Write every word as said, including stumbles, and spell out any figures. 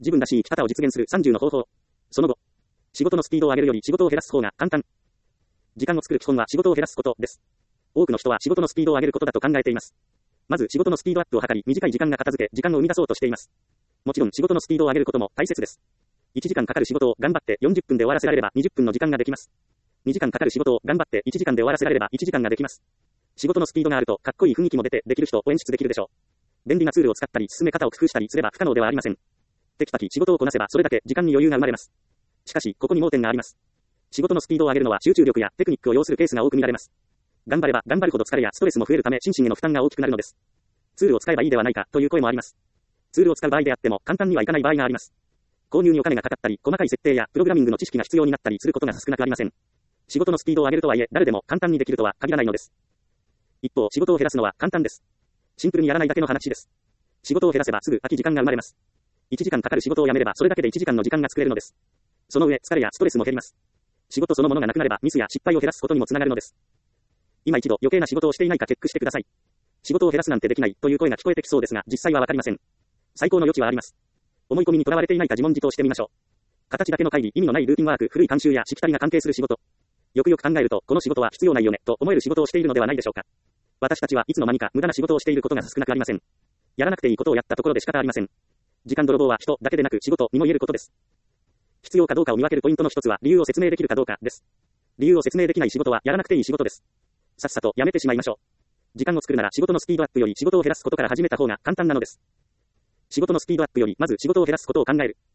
自分らしい生き方を実現するさんじゅうの方法。その後、仕事のスピードを上げるより仕事を減らす方が簡単。時間を作る基本は仕事を減らすことです。多くの人は仕事のスピードを上げることだと考えています。まず仕事のスピードアップを図り、短い時間が片付け、時間を生み出そうとしています。もちろん仕事のスピードを上げることも大切です。いちじかんかかる仕事を頑張ってよんじゅっぷんで終わらせられればにじゅっぷんの時間ができます。にじかんかかる仕事を頑張っていちじかんで終わらせられればいちじかんができます。仕事のスピードがあるとかっこいい雰囲気も出てできる人を演出できるでしょう。便利なツールを使ったり進め方を工夫したりすれば不可能ではありません。テキパキ仕事をこなせばそれだけ時間に余裕が生まれます。しかしここに盲点があります。仕事のスピードを上げるのは集中力やテクニックを要するケースが多く見られます。頑張れば頑張るほど疲れやストレスも増えるため心身への負担が大きくなるのです。ツールを使えばいいではないかという声もあります。ツールを使う場合であっても簡単にはいかない場合があります。購入にお金がかかったり、細かい設定やプログラミングの知識が必要になったりすることが少なくありません。仕事のスピードを上げるとはいえ、誰でも簡単にできるとは限らないのです。一方、仕事を減らすのは簡単です。シンプルにやらないだけの話です。仕事を減らせばすぐ空き時間が生まれます。いちじかんかかる仕事を辞めればそれだけでいちじかんの時間が作れるのです。その上、疲れやストレスも減ります。仕事そのものがなくなればミスや失敗を減らすことにもつながるのです。今一度余計な仕事をしていないかチェックしてください。仕事を減らすなんてできないという声が聞こえてきそうですが、実際はわかりません。最高の余地はあります。思い込みにとらわれていないか自問自答してみましょう。形だけの会議、意味のないルーティンワーク、古い慣習やしきたりが関係する仕事。よくよく考えると、この仕事は必要ないよね、と思える仕事をしているのではないでしょうか。私たちはいつの間にか無駄な仕事をしていることが少なくありません。やらなくていいことをやったところで仕方ありません。時間泥棒は人だけでなく仕事にも言えることです。必要かどうかを見分けるポイントの一つは理由を説明できるかどうかです。理由を説明できない仕事はやらなくていい仕事です。さっさとやめてしまいましょう。時間を作るなら仕事のスピードアップより仕事を減らすことから始めた方が簡単なのです。仕事のスピードアップよりまず仕事を減らすことを考える。